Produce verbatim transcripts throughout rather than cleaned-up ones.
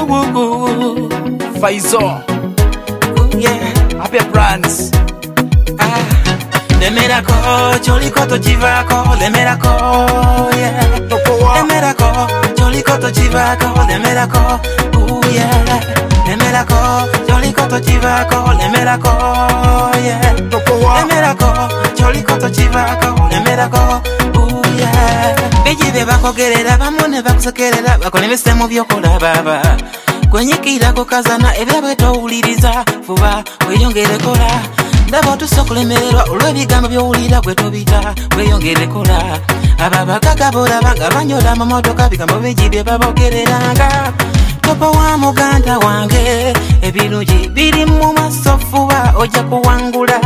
Faizo, yeah, Happy Brands. Ah, the miracle, jolly koto chivako, the miracle, yeah. The miracle, jolly koto chivako, the miracle, ooh yeah. The miracle, jolly koto chivako, the miracle, yeah. The miracle, jolly koto chivako, the miracle, ooh yeah. Beji beba kogerera, bamone bakusokerera, bakone besemo byokola baba. Kwenyikira kukazana ebyabwe towuliriza fuba weyongere kola ndaba tusokulemererwa olw'ebigambo by'owulira gwe tobita weyongere kola ababakaga bolaba nga banyola amamotoka bigambo bigi bye babogereranga topo wa muganda wange ebirungi biri mu maaso fuba ojja kuwangula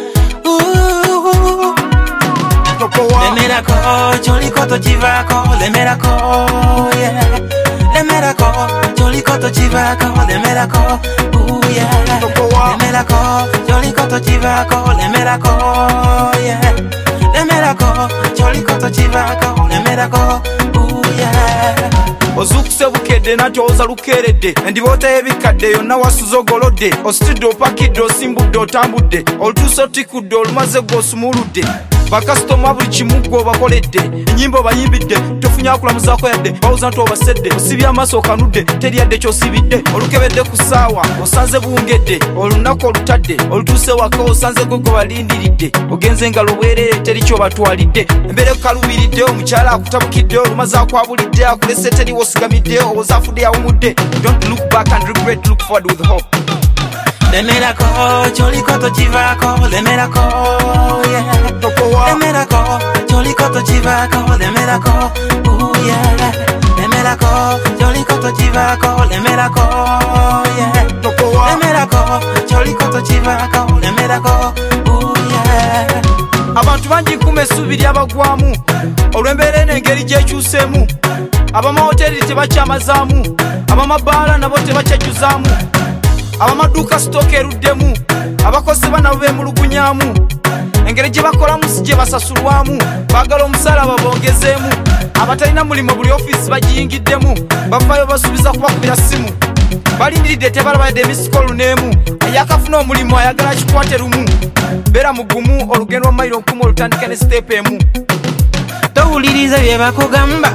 lemerako kyoliko tokivako lemerako yeah. Lemerako, jolly koto chivako, lemerako, ooh yeah. Lemerako, jolly koto chivako, lemerako, yeah. Lemerako, jolly koto chivako, lemerako, ooh yeah. Ozukuse bukedde natyo oza lukeredde endiboota y'ebikadde yonna wasuza ogolodde ositudde opakidde osimbudde otambudde olutuusa otikudde olumaze gw'osumuludde bakasitoma buli kimu gw'obakoledde ennyimba obayimbidde tofunya kulamuzaako yadde bawuza nti obasedde osibye amaaso okanudde teryadde ky'osibidde olukebedde ku ssaawa osanze buwungedde olunaku olutadde olutuuse waka osanze gwe gwe balindiridde ogenze engalo bwereere teri ky'obatwalidde embeera ekukalubiridde omukyala akutabukidde olumaze akwabulidde akulese teri wosigamidde owooza afudde yawumudde don't look back and regret, look forward with hope. Lemerako, jolly koto chivako, lemerako, yeah. Lemerako, jolly koto chivako, lemerako, ooh yeah. Lemerako, jolly koto chivako, lemerako, yeah. Lemerako, jolly koto chivako, lemerako, ooh yeah. Abantu bangi nkume essuubi abagwamu olw'embeera n'engeri gy'ekyuseemu abamahoteri tebakyamazaamu abamabaala nabo tebakyajjuzaamu abamaduuka sitooka eruddemu abakozi banabo beemulugunyaamu engeri gye bakolamu si gye basasulwamu baagala omusaala babongezeemu abatalina mulimo buli ofiisi bagiyingiddemu bavaayo basuubiza kubakubira ssimu balindiridde tebalaba yadde emisikolu n'emu ayakafuna omulimu ayagala kikwate lumu beera mugumu olugendo lwa mayiro nkumu olutandika ne siteepu emu towuliriza bye bakugamba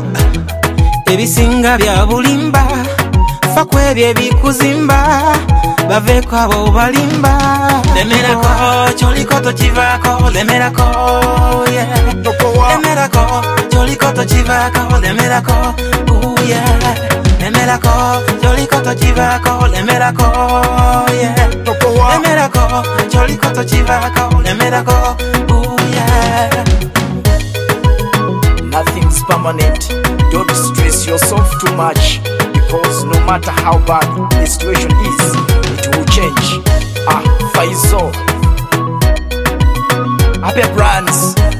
ebisinga bya bulimba fa kwebyo ebikuzimba baveeko abo balimba lemerako kyoliko tokivako lemerako yeah. Lemerako kyoliko tokivako lemerako ooh yeah. Lemerako kyoliko tokivako lemerako yeah. Lemerako kyoliko tokivako lemerako ooh yeah. Nothing's permanent. Don't stress yourself too much, because no matter how bad the situation is, it will change. Ah, Faizo, Happy Brands.